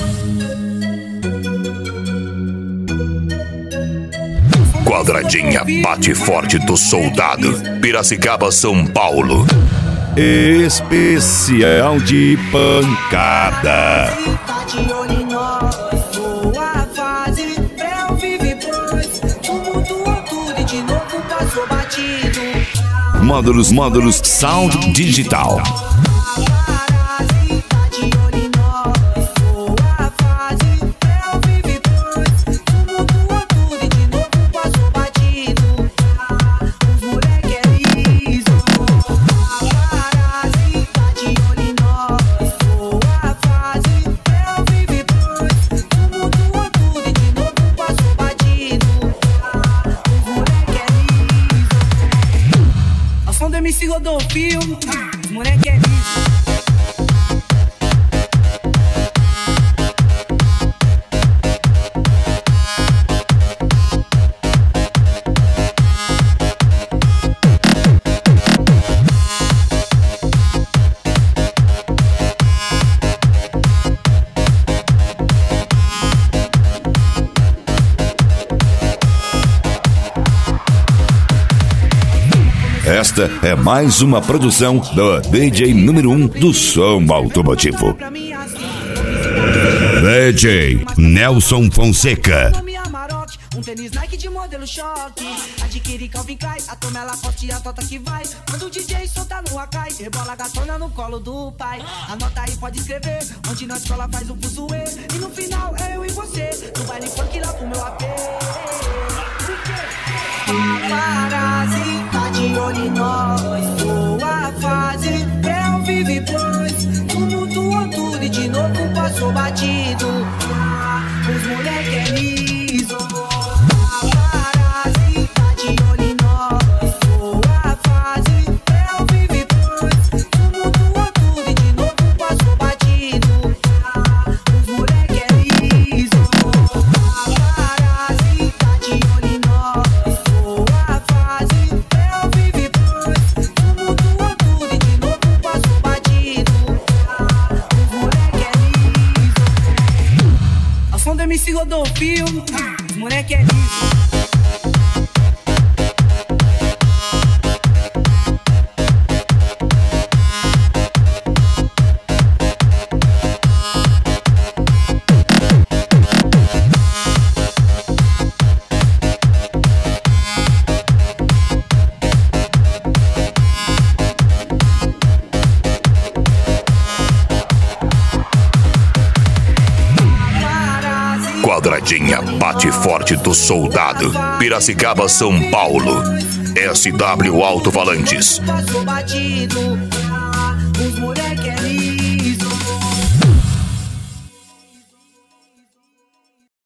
Quadradinha bate forte do soldado. Piracicaba, São Paulo. Especial de pancada. Módulos Sound Digital. MC Rodolfo, os moleque é liso. Esta é mais uma produção do DJ número 1 do som automotivo. DJ Nelson Fonseca. Um tênis Nike de modelo choque. Adquire Calvin Klein, a toma ela forte e a tota que vai. Quando o DJ solta no Akai, rebola a gatona no colo do pai. Anota aí, pode escrever, onde na escola faz o fuzuê. E no final é eu e você, no baile funk lá pro meu AP. Paparazzi tá de olho em nós. Boa fase, pré vive pois. Tumultuou tudo e de novo passou batido. Os moleque é liso. Paparazzi tá de olho em nós. Boa fase, pré vive pois. Tumultuou tudo e de novo passou batido. Os moleque é liso. Paparazzi tá de olho em nós. MC Rodolfo, os moleque é liso. Quadradinha bate forte do soldado. Piracicaba, São Paulo. SW Alto-Falantes. Passou batido. Os moleque é liso.